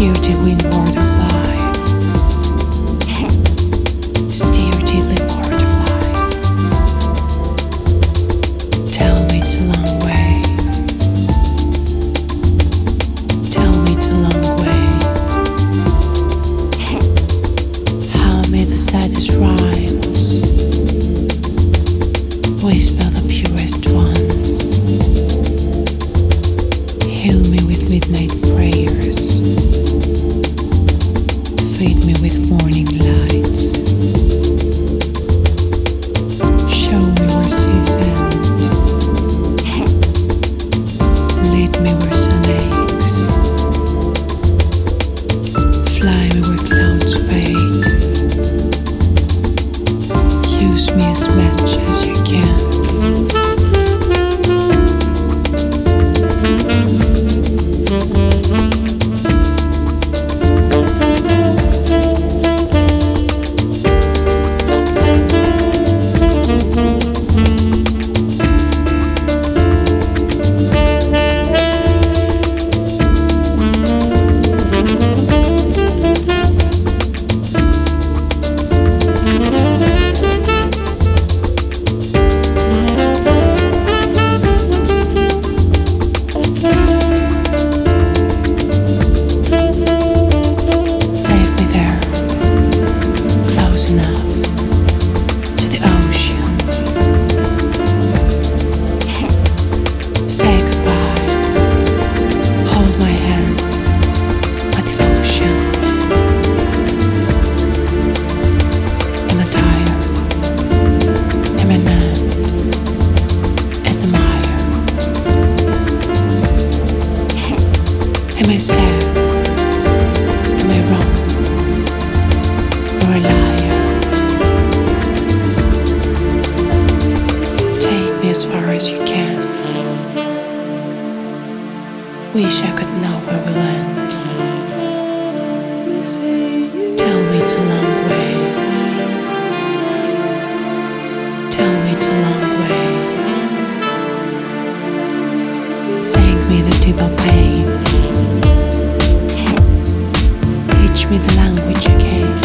Steer the windward of life. Steer the windward of life. Tell me it's a long way. Tell me it's a long way. How may the saddest rhymes whisper the purest ones. Heal me with midnight prayers. Feed me with morning lights. Show me where seas end. Lead me where sun aches. Fly me where clouds fade. Use me as much as you can. Am I sad? Am I wrong? Or a liar? Take me as far as you can. Wish I could know where we'll end. Tell me it's a long way. Tell me it's a long way. Sing me the tip of pain. Teach me the language again.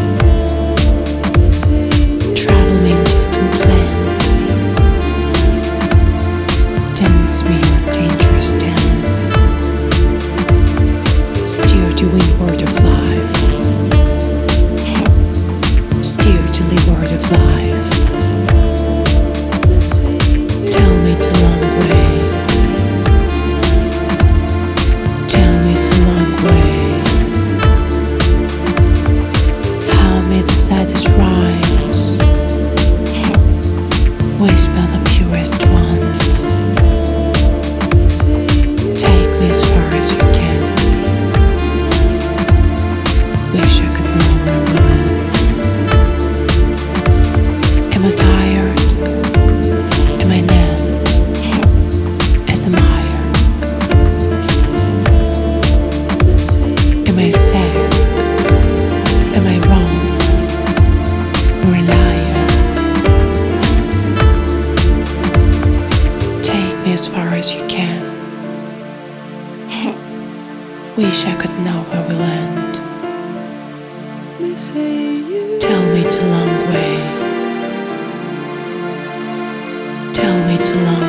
Travel me in distant lands. Dance me your dangerous dance. Steer the windward of life. Steer the leeward of life. Tell me it's a long way. Tell me it's a long way. The saddest rhymes whisper the purest ones. Take me as far as you can. Wish I could know where we'll end. Am I tired? Am I numb as the mire? Am I sad? Am I wrong? Or a liar? Take me as far as you can. Wish I could know where we'll end. Tell me it's a long way. Tell me it's a long